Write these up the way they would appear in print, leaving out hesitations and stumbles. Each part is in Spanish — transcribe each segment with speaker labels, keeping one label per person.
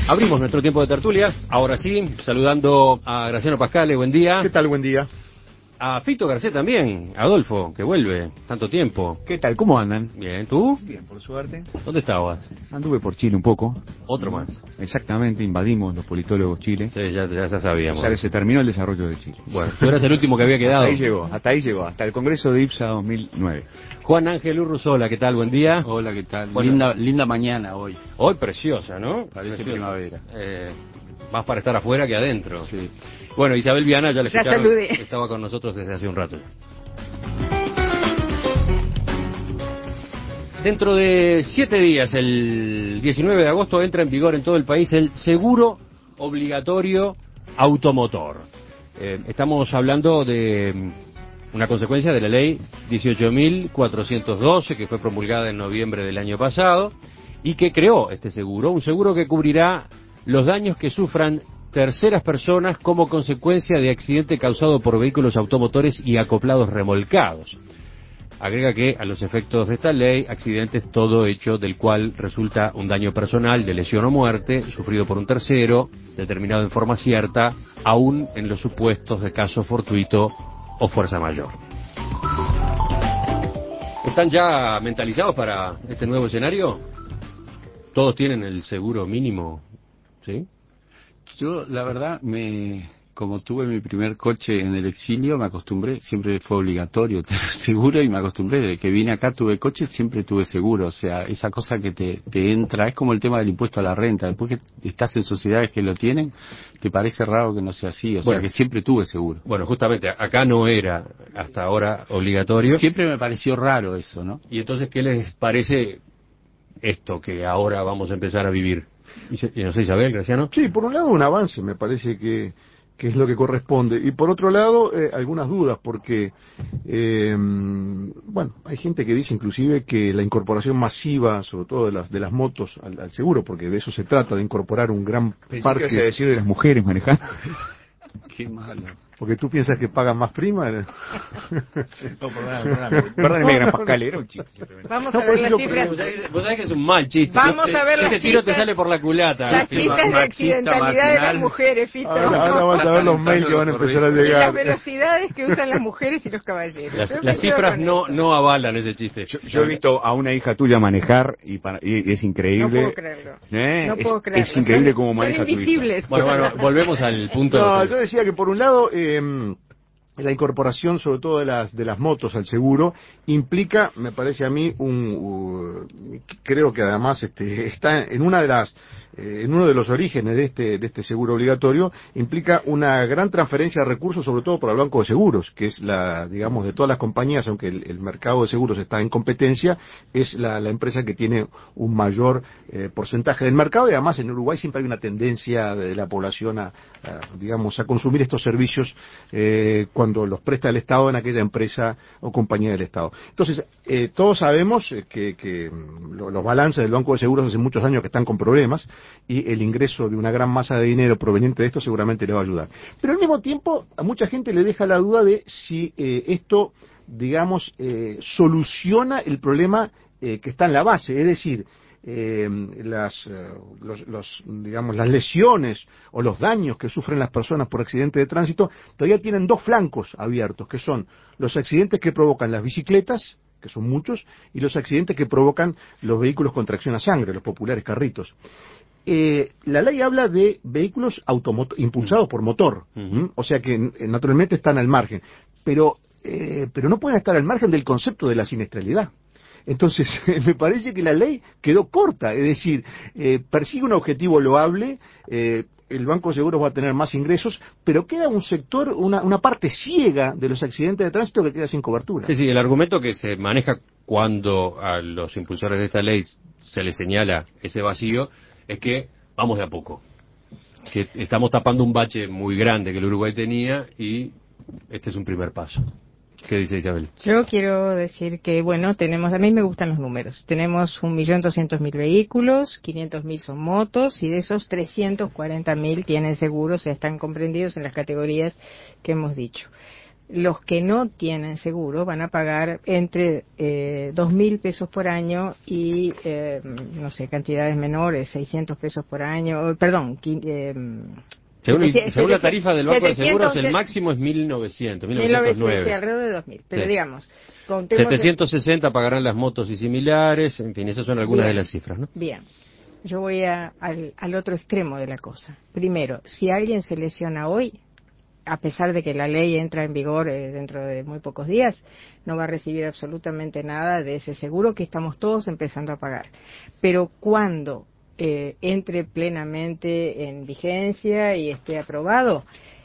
Speaker 1: Abrimos nuestro tiempo de tertulia, ahora sí, saludando a Graciano Pascale, buen día.
Speaker 2: ¿Qué tal? Buen día.
Speaker 1: A Fito Garcés también, Adolfo, que vuelve, tanto tiempo.
Speaker 3: ¿Qué tal? ¿Cómo andan?
Speaker 1: Bien, ¿tú?
Speaker 3: Bien, por suerte.
Speaker 1: ¿Dónde estabas?
Speaker 3: Anduve por Chile un poco.
Speaker 1: Otro más.
Speaker 3: Exactamente, invadimos los politólogos Chile.
Speaker 1: Sí, ya sabíamos.
Speaker 3: O sea que se terminó el desarrollo de Chile.
Speaker 1: Bueno, tú eras el último que había quedado.
Speaker 3: Hasta ahí llegó, hasta el Congreso de IPSA 2009.
Speaker 1: Juan Ángel Urruzola, ¿qué tal? Buen día.
Speaker 4: Hola, ¿qué tal?
Speaker 1: Bueno,
Speaker 4: linda mañana hoy.
Speaker 1: Hoy preciosa, ¿no?
Speaker 4: Parece primavera.
Speaker 1: Más para estar afuera que adentro.
Speaker 4: Sí.
Speaker 1: Bueno, Isabel Viana, ya le escucharon,
Speaker 5: saludé.
Speaker 1: estaba con nosotros desde hace un rato. Dentro de 7 días, el 19 de agosto, entra en vigor en todo el país el seguro obligatorio automotor. Estamos hablando de una consecuencia de la ley 18.412, que fue promulgada en noviembre del año pasado, y que creó este seguro, un seguro que cubrirá los daños que sufran terceras personas como consecuencia de accidente causado por vehículos automotores y acoplados remolcados. Agrega que a los efectos de esta ley, accidente es todo hecho del cual resulta un daño personal de lesión o muerte sufrido por un tercero, determinado en forma cierta, aún en los supuestos de caso fortuito o fuerza mayor. ¿Están ya mentalizados para este nuevo escenario? ¿Todos tienen el seguro mínimo? ¿Sí?
Speaker 4: Yo, la verdad, como tuve mi primer coche en el exilio, me acostumbré, siempre fue obligatorio tener seguro y me acostumbré. Desde que vine acá tuve coche, siempre tuve seguro. O sea, esa cosa que te entra, es como el tema del impuesto a la renta. Después que estás en sociedades que lo tienen, te parece raro que no sea así. O sea, que siempre tuve seguro.
Speaker 1: Bueno, justamente, acá no era hasta ahora obligatorio.
Speaker 4: Siempre me pareció raro eso, ¿no?
Speaker 1: Y entonces, ¿qué les parece esto que ahora vamos a empezar a vivir? Y no sé, Isabel, Graciano.
Speaker 2: Sí, por un lado un avance, me parece que es lo que corresponde. Y por otro lado, algunas dudas, porque, bueno, hay gente que dice inclusive que la incorporación masiva, sobre todo de las motos al seguro, porque de eso se trata, de incorporar un gran parque.
Speaker 3: Pensé que decir de las mujeres manejando.
Speaker 4: Qué malo.
Speaker 2: Porque tú piensas que pagan más prima.
Speaker 3: No, perdóneme, gran Pascal, era un chiste.
Speaker 5: Vamos a ver las cifras.
Speaker 1: Vos sabés que es un mal chiste.
Speaker 5: Vamos a ver las
Speaker 1: Ese tiro te
Speaker 5: cifras.
Speaker 1: sale por la culata.
Speaker 5: Las cifras de accidentalidad de las mujeres, Fito.
Speaker 2: Ahora vamos a ver los mails que van a empezar a
Speaker 5: Y las
Speaker 2: llegar.
Speaker 5: velocidades que usan las mujeres y los caballeros.
Speaker 1: Las cifras no avalan ese chiste.
Speaker 3: Yo he visto a una hija tuya manejar y es increíble.
Speaker 5: No puedo creerlo. No puedo creerlo.
Speaker 3: Es increíble cómo maneja
Speaker 5: Son
Speaker 3: tu hija.
Speaker 5: invisibles.
Speaker 1: Bueno, volvemos al punto.
Speaker 2: No, yo decía que por un lado la incorporación sobre todo de las motos al seguro implica, me parece a mí, creo que además está en una de las en uno de los orígenes de este seguro obligatorio, implica una gran transferencia de recursos, sobre todo para el Banco de Seguros, que es digamos, de todas las compañías, aunque el mercado de seguros está en competencia, es la empresa que tiene un mayor porcentaje del mercado, y además en Uruguay siempre hay una tendencia de la población digamos, a consumir estos servicios cuando los presta el Estado en aquella empresa o compañía del Estado. Entonces, todos sabemos que los balances del Banco de Seguros hace muchos años que están con problemas, y el ingreso de una gran masa de dinero proveniente de esto seguramente le va a ayudar. Pero al mismo tiempo, a mucha gente le deja la duda de si esto, digamos, soluciona el problema que está en la base, es decir, digamos, las lesiones o los daños que sufren las personas por accidente de tránsito todavía tienen dos flancos abiertos, que son los accidentes que provocan las bicicletas, que son muchos, y los accidentes que provocan los vehículos con tracción a sangre, los populares carritos. La ley habla de vehículos impulsados por motor, o sea que naturalmente están al margen, pero no pueden estar al margen del concepto de la siniestralidad. Entonces, me parece que la ley quedó corta, es decir, persigue un objetivo loable, el Banco de Seguros va a tener más ingresos, pero queda un sector, una parte ciega de los accidentes de tránsito que queda sin cobertura.
Speaker 1: Sí, el argumento que se maneja cuando a los impulsores de esta ley se les señala ese vacío es que vamos de a poco, que estamos tapando un bache muy grande que el Uruguay tenía y este es un primer paso. ¿Qué dice Isabel?
Speaker 5: Yo quiero decir que, bueno, a mí me gustan los números. Tenemos 1.200.000 vehículos, 500.000 son motos, y de esos 340.000 tienen seguros, o sea, están comprendidos en las categorías que hemos dicho. los que no tienen seguro van a pagar entre 2.000 pesos por año y, no sé, cantidades menores, 600 pesos por año, perdón,
Speaker 1: según la tarifa del Banco de
Speaker 5: 700,
Speaker 1: Seguros, el máximo es 1.900,
Speaker 5: 1909. Sí,
Speaker 1: 1.909.
Speaker 5: alrededor de 2.000. Pero
Speaker 1: Sí.
Speaker 5: digamos, contemos
Speaker 1: 760 pagarán las motos y similares, en fin, esas son algunas
Speaker 5: Bien.
Speaker 1: de las cifras, ¿no?
Speaker 5: Bien, yo voy al otro extremo de la cosa. Primero, si alguien se lesiona hoy, a pesar de que la ley entra en vigor dentro de muy pocos días, no va a recibir absolutamente nada de ese seguro que estamos todos empezando a pagar. Pero cuando entre plenamente en vigencia y esté aprobado,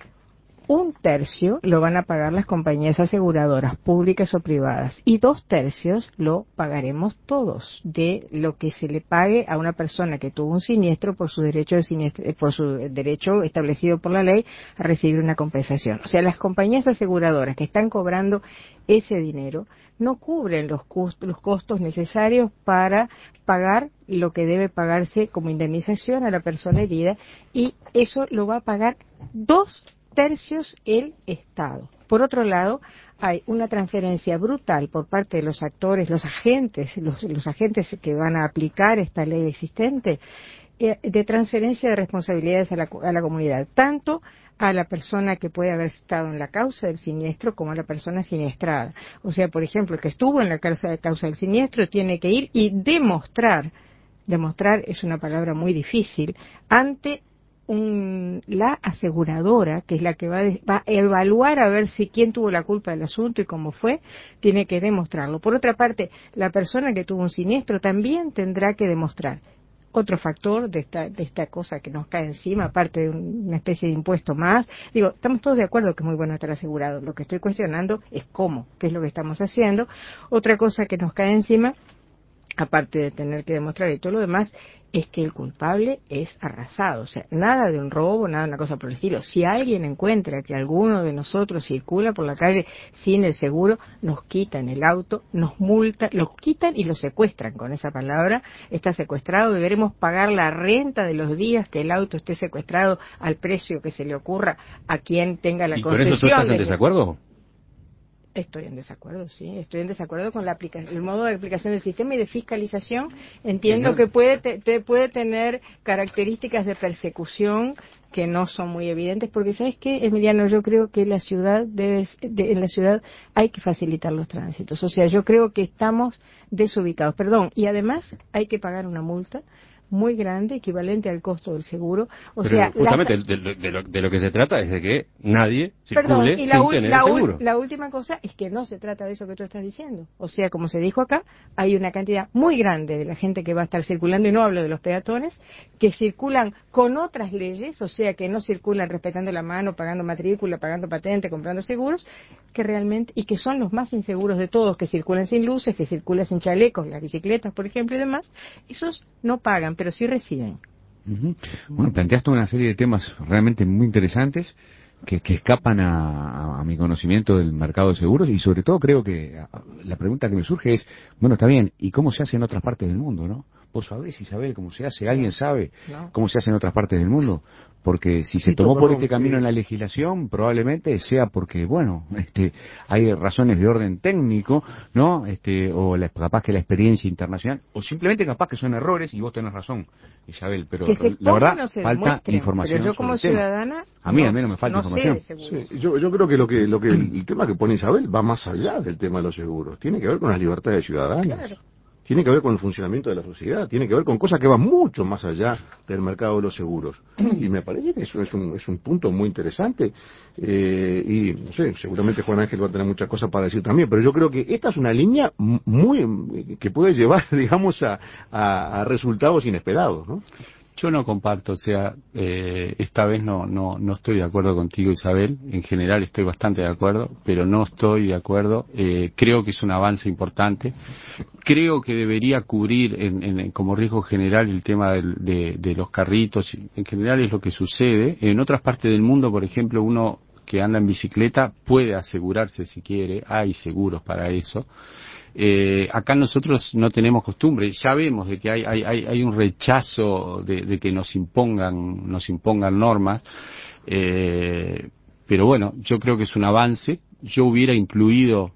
Speaker 5: 1/3 lo van a pagar las compañías aseguradoras públicas o privadas y 2/3 lo pagaremos todos de lo que se le pague a una persona que tuvo un siniestro por su derecho por su derecho establecido por la ley a recibir una compensación. O sea, las compañías aseguradoras que están cobrando ese dinero no cubren los costos necesarios para pagar lo que debe pagarse como indemnización a la persona herida, y eso lo va a pagar 2/3 el Estado. Por otro lado, hay una transferencia brutal por parte de los actores, los agentes que van a aplicar esta ley existente, de transferencia de responsabilidades a la comunidad, tanto a la persona que puede haber estado en la causa del siniestro como a la persona siniestrada. O sea, por ejemplo, el que estuvo en la causa del siniestro tiene que ir y demostrar es una palabra muy difícil, ante la aseguradora, que es la que va a evaluar a ver si quién tuvo la culpa del asunto y cómo fue, tiene que demostrarlo. Por otra parte, la persona que tuvo un siniestro también tendrá que demostrar. Otro factor de esta cosa que nos cae encima, aparte de una especie de impuesto más, digo, estamos todos de acuerdo que es muy bueno estar asegurado. Lo que estoy cuestionando es cómo, qué es lo que estamos haciendo. Otra cosa que nos cae encima, aparte de tener que demostrar y todo lo demás, es que el culpable es arrasado. O sea, nada de un robo, nada de una cosa por el estilo. Si alguien encuentra que alguno de nosotros circula por la calle sin el seguro, nos quitan el auto, nos multan, los quitan y lo secuestran. Con esa palabra, está secuestrado. Deberemos pagar la renta de los días que el auto esté secuestrado al precio que se le ocurra a quien tenga la concesión.
Speaker 1: ¿Y con eso tú estás en desacuerdo?
Speaker 5: Estoy en desacuerdo, sí. Estoy en desacuerdo con el modo de aplicación del sistema y de fiscalización. Entiendo que puede tener características de persecución que no son muy evidentes, porque ¿sabes qué, Emiliano? Yo creo que en la ciudad hay que facilitar los tránsitos. O sea, yo creo que estamos desubicados. Perdón, y además hay que pagar una multa muy grande, equivalente al costo del seguro. O
Speaker 1: Pero
Speaker 5: sea,
Speaker 1: justamente de lo que se trata es de que nadie circule sin tener seguro.
Speaker 5: La última cosa es que no se trata de eso que tú estás diciendo. O sea, como se dijo acá, hay una cantidad muy grande de la gente que va a estar circulando, y no hablo de los peatones, que circulan con otras leyes, o sea, que no circulan respetando la mano, pagando matrícula, pagando patente, comprando seguros, que realmente, y que son los más inseguros de todos, que circulan sin luces, que circulan sin chalecos, las bicicletas, por ejemplo, y demás. Esos no pagan, pero sí reciben.
Speaker 3: Uh-huh. Bueno, planteaste una serie de temas realmente muy interesantes que escapan a mi conocimiento del mercado de seguros, y sobre todo creo que la pregunta que me surge es, bueno, está bien, ¿y cómo se hace en otras partes del mundo, no? ¿Vos sabés, Isabel, cómo se hace? ¿Alguien sabe cómo se hace en otras partes del mundo? Porque si se tomó por este camino en la legislación, probablemente sea porque, bueno, hay razones de orden técnico, ¿no? O capaz que la experiencia internacional, o simplemente capaz que son errores, y vos tenés razón, Isabel, pero la verdad falta información.
Speaker 5: Pero yo como ciudadana,
Speaker 3: a mí no me falta información.
Speaker 2: Sí, yo creo que el tema que pone Isabel va más allá del tema de los seguros. Tiene que ver con las libertades ciudadanas. Claro. Tiene que ver con el funcionamiento de la sociedad, tiene que ver con cosas que van mucho más allá del mercado de los seguros. Y me parece que eso es un punto muy interesante. Y no sé, seguramente Juan Ángel va a tener muchas cosas para decir también, pero yo creo que esta es una línea que puede llevar, digamos, a resultados inesperados, ¿no?
Speaker 4: Yo no comparto, o sea, esta vez no estoy de acuerdo contigo, Isabel. En general estoy bastante de acuerdo, pero no estoy de acuerdo. Creo que es un avance importante. Creo que debería cubrir como riesgo general el tema de los carritos. En general es lo que sucede. En otras partes del mundo, por ejemplo, uno que anda en bicicleta puede asegurarse si quiere. Hay seguros para eso. Acá nosotros no tenemos costumbre, ya vemos de que hay un rechazo de que nos impongan normas, pero bueno, yo creo que es un avance. yo hubiera incluido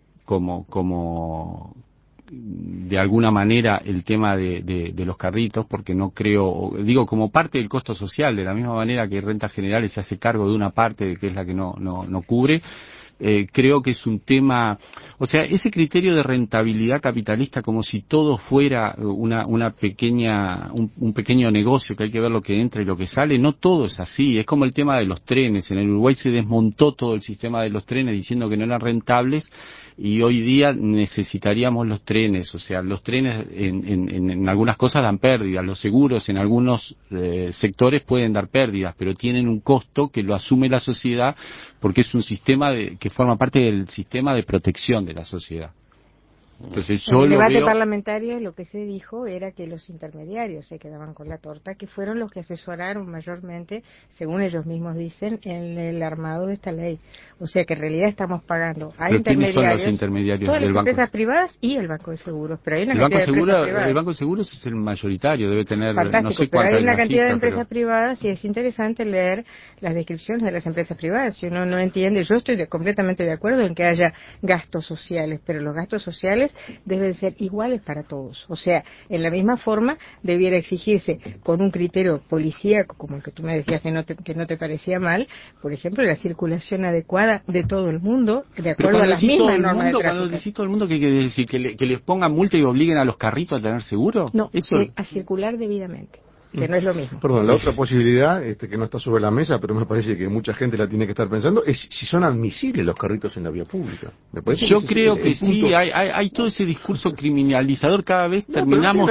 Speaker 4: como de alguna manera el tema de los carritos, porque no creo, digo, como parte del costo social, de la misma manera que Rentas Generales se hace cargo de una parte que es la que no cubre. Creo que es un tema, o sea, ese criterio de rentabilidad capitalista como si todo fuera una pequeña, un pequeño negocio que hay que ver lo que entra y lo que sale, no todo es así. Es como el tema de los trenes. En el Uruguay se desmontó todo el sistema de los trenes diciendo que no eran rentables, y hoy día necesitaríamos los trenes. O sea, los trenes en algunas cosas dan pérdidas, los seguros en algunos sectores pueden dar pérdidas, pero tienen un costo que lo asume la sociedad, porque es un sistema que forma parte del sistema de protección de la sociedad. Entonces yo
Speaker 5: en el
Speaker 4: lo
Speaker 5: debate
Speaker 4: veo...
Speaker 5: parlamentario lo que se dijo era que los intermediarios se quedaban con la torta, que fueron los que asesoraron mayormente, según ellos mismos dicen, en el armado de esta ley. O sea que en realidad estamos pagando a
Speaker 4: ¿Pero quiénes son
Speaker 5: intermediarios,
Speaker 4: los intermediarios
Speaker 5: todas
Speaker 4: del
Speaker 5: las
Speaker 4: banco?
Speaker 5: empresas privadas y el Banco de Seguros. Pero hay una
Speaker 4: El
Speaker 5: cantidad
Speaker 4: Banco
Speaker 5: de empresas privadas.
Speaker 4: El Banco de Seguros es el mayoritario, debe tener
Speaker 5: Fantástico,
Speaker 4: no sé
Speaker 5: pero
Speaker 4: cuántas
Speaker 5: hay una
Speaker 4: la
Speaker 5: cantidad de
Speaker 4: cifra,
Speaker 5: empresas privadas y es interesante leer las descripciones de las empresas privadas. Si uno no entiende, yo estoy completamente de acuerdo en que haya gastos sociales, pero los gastos sociales deben ser iguales para todos. O sea, en la misma forma debiera exigirse con un criterio policíaco, como el que tú me decías que no te parecía mal, por ejemplo, la circulación adecuada de todo el mundo, de acuerdo a las mismas normas de tráfico.
Speaker 4: Cuando decís todo el mundo, ¿qué quiere decir? ¿Que les pongan multa y obliguen a los carritos a tener seguro?
Speaker 5: No,
Speaker 4: eso...
Speaker 5: a circular debidamente, que no es lo mismo.
Speaker 2: Perdón, la otra posibilidad, que no está sobre la mesa, pero me parece que mucha gente la tiene que estar pensando, es si son admisibles los carritos en la vía pública.
Speaker 4: Yo creo que sí, hay todo ese discurso criminalizador, cada vez terminamos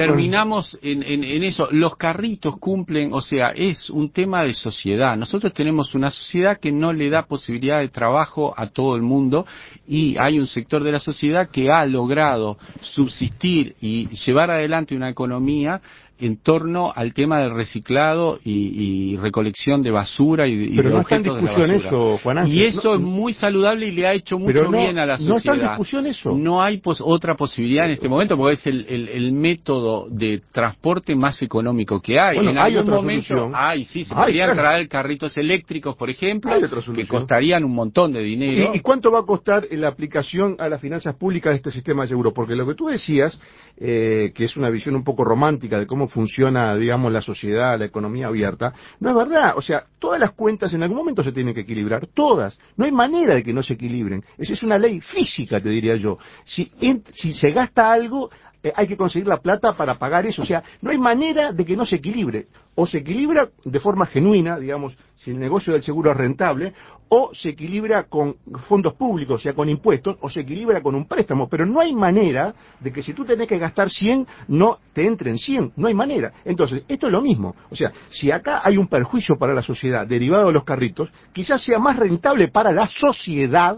Speaker 4: en eso. Los carritos cumplen, o sea, es un tema de sociedad. Nosotros tenemos una sociedad que no le da posibilidad de trabajo a todo el mundo, y hay un sector de la sociedad que ha logrado subsistir y llevar adelante una economía en torno al tema del reciclado y recolección de basura y
Speaker 2: pero
Speaker 4: de
Speaker 2: no está en
Speaker 4: objetos de la
Speaker 2: discusión
Speaker 4: basura.
Speaker 2: eso, Juan Ángel.
Speaker 4: Y eso es muy saludable y le ha hecho mucho bien a la sociedad.
Speaker 2: No está en discusión eso.
Speaker 4: No hay otra posibilidad en este momento, porque es el método de transporte más económico que hay.
Speaker 2: Bueno,
Speaker 4: en
Speaker 2: hay
Speaker 4: algún
Speaker 2: otra
Speaker 4: momento,
Speaker 2: solución.
Speaker 4: se podrían traer carritos eléctricos, por ejemplo, que costarían un montón de dinero.
Speaker 2: ¿Y cuánto va a costar la aplicación a las finanzas públicas de este sistema de seguro? Porque lo que tú decías, que es una visión un poco romántica de cómo funciona, digamos, la sociedad, la economía abierta, no es verdad. O sea, todas las cuentas en algún momento se tienen que equilibrar, todas. No hay manera de que no se equilibren. Esa es una ley física, te diría yo. Si se gasta algo, hay que conseguir la plata para pagar eso. O sea, no hay manera de que no se equilibre. O se equilibra de forma genuina, digamos, si el negocio del seguro es rentable, o se equilibra con fondos públicos, o sea, con impuestos, o se equilibra con un préstamo. Pero no hay manera de que si tú tenés que gastar 100, no te entren 100. No hay manera. Entonces, esto es lo mismo. O sea, si acá hay un perjuicio para la sociedad derivado de los carritos, quizás sea más rentable para la sociedad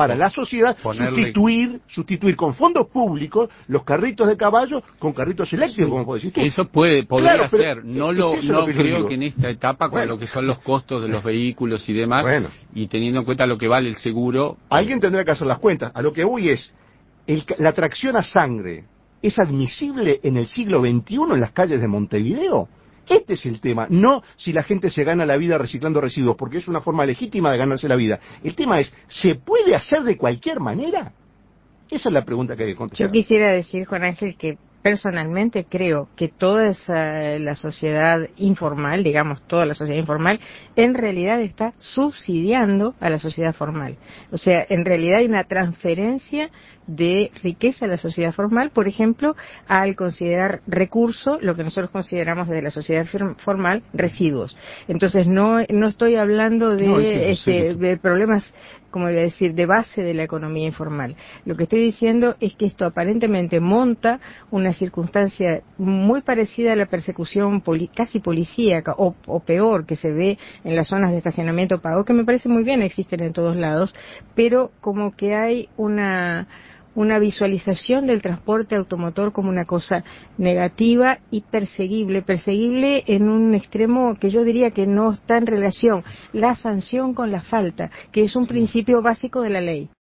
Speaker 2: sustituir con fondos públicos los carritos de caballo con carritos eléctricos, como decís tú.
Speaker 4: Eso podría ser. No creo
Speaker 2: digo.
Speaker 4: que en esta etapa, con lo que son los costos de los vehículos y demás, y teniendo en cuenta lo que vale el seguro...
Speaker 2: Alguien tendrá que hacer las cuentas. A lo que voy es, la tracción a sangre, ¿es admisible en el siglo XXI en las calles de Montevideo? Este es el tema, no si la gente se gana la vida reciclando residuos, porque es una forma legítima de ganarse la vida. El tema es, ¿se puede hacer de cualquier manera? Esa es la pregunta que hay que contestar.
Speaker 5: Yo quisiera decir, Juan Ángel, que personalmente creo que toda la sociedad informal, digamos toda la sociedad informal, en realidad está subsidiando a la sociedad formal. O sea, en realidad hay una transferencia de riqueza a la sociedad formal, por ejemplo, al considerar recurso lo que nosotros consideramos de la sociedad formal residuos. Entonces no estoy hablando de problemas, como iba a decir, de base de la economía informal. Lo que estoy diciendo es que esto aparentemente monta una circunstancia muy parecida a la persecución casi policíaca o peor que se ve en las zonas de estacionamiento pago, que me parece muy bien, existen en todos lados, pero como que hay una visualización del transporte automotor como una cosa negativa y perseguible en un extremo que yo diría que no está en relación la sanción con la falta, que es un principio básico de la ley.